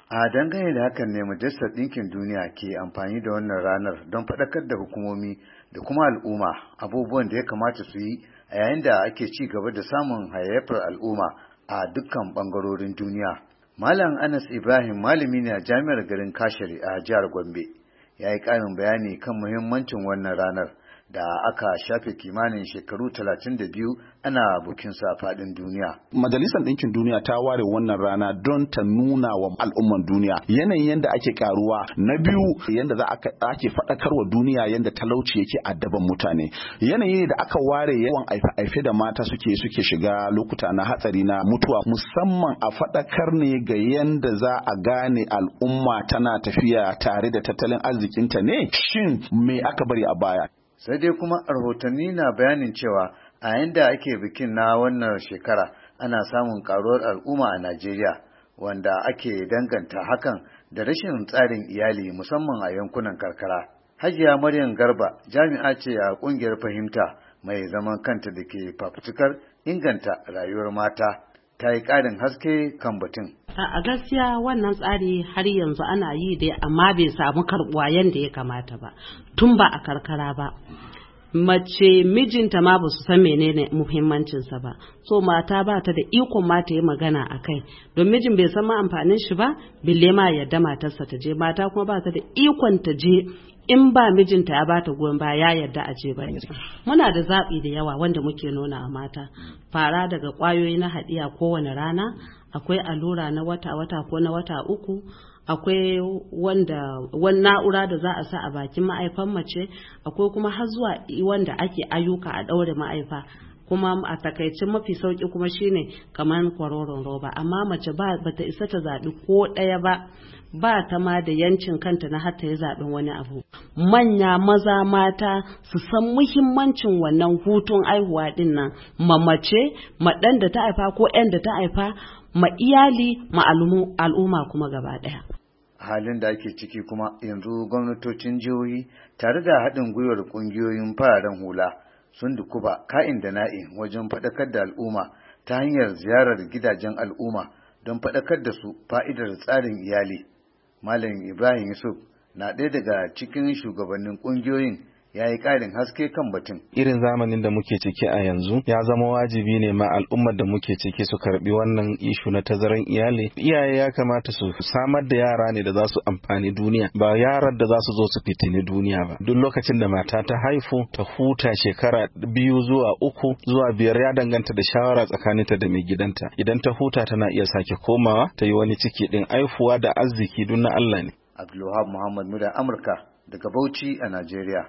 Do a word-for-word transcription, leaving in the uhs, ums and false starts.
A dangane da hakan ne Majalisar Ɗinkin Duniya ke amfani da wannan ranar don faɗakar da hukumomi da kuma al'umma abubuwan da ya kamata su yi a yayin da ake ci gaba da samun hayayyafar al'umma a dukkan ɓangarorin duniya. Malam Anas Ibrahim malami ne a jami'ar garin Kashiri a jihar Gombe ya yi ƙarin bayani kan muhimmancin wannan ranar da aka shafe kimanin shekaru talatin da biyu ana bukin sa faɗin duniya. Majalisar Ɗinkin Duniya ta ware wannan rana don ta nuna wa al'umman duniya yanayin yadda ake karuwa, na biyu yadda za ake faɗakar wa duniya yadda talauci yake addaban mutane, yanayi da aka ware yawan aife-aife da mata suke suke shiga lokuta na hatsari na mutuwa, musamman a faɗakar ne ga yadda za a gane al'umma tana tafiya tare da tattalin arzikinta ne, shin me aka bari a baya. Sai dai kuma rahotanni na bayanin cewa a yanda ake bikin na wannan shekara ana samun karuwar al'umma a Najeriya wanda ake danganta hakan da rashin tsarin iyali musamman a yankunan karkara. Hajiya Maryam Garba jami'a ce a kungiyar Fahimta mai zaman kanta da ke fafutukar inganta rayuwar mata, ta yi ƙarin haske kan batun. A gaskiya wannan tsari har yanzu ana yi dai amma bai samu karbuwa yadda ya kamata ba, tun ba a karkara ba. Mace mijinta ma ba su san menene muhimmancinsa ba, so mata ba ta da ikon ma ta yi magana a kai, don mijin bai san ma amfanin shi ba, bille ma yadda matarsa ta je, mata kuma ba ta da ikon ta je in ba mijinta ya bata goyon ba ya yarda a je ba. Muna da zaɓi da yawa wanda muke nuna a mata, fara daga ƙwayoyi na haɗiya kowane rana, akwai allura na wata-wata ko na wata uku, akwai wanda wani na'ura da za a sa a bakin ma'aifan mace, akwai kuma har zuwa wanda ake ayyuka a ɗaure ma'aifa, kuma a takaicin mafi sauki kuma shine kamar kwaroron roba, amma mace ba bata isa ta zaɓi ko ɗaya ba, ba ta ma da yancin kanta na hatta ya zaɓin wani abu. Manya maza mata su san muhimmancin wannan hutun aihuwa ɗin nan, ma mace, ma ɗan da ta haifa ko ƴan da ta haifa, ma iyali, ma al'umma kuma gaba ɗaya. Halin da ake ciki kuma yanzu gwamnatocin jihohi tare da haɗin gwiwar ƙungiyoyin fararen hula sun dukuba ka'in da na'in wajen faɗakar da al'umma ta hanyar ziyarar gidajen al'umma don faɗakar da su fa'idar tsarin iyali. Malam Ibrahim Yusuf na ɗaya daga cikin shugabannin ƙungiyoyin ya yi ƙarin haske kan batun. Irin zamanin da muke ciki a yanzu ya zama wajibi ne ma al'ummar da muke ciki su karbi wannan ishu na tazaran iyali. Iyaye ya kamata su samar da yara ne da za su amfani duniya, ba yaran da za su zo su fitini duniya ba. Duk lokacin da mata ta haifu ta huta shekara biyu zuwa uku zuwa biyar, ya danganta da shawara tsakaninta da mai gidanta. Idan ta huta tana iya sake komawa ta yi wani ciki din. Aifuwa da arziki duk na Allah ne. Abdulwahab Muhammad Muda Amurka daga Bauchi a Najeriya.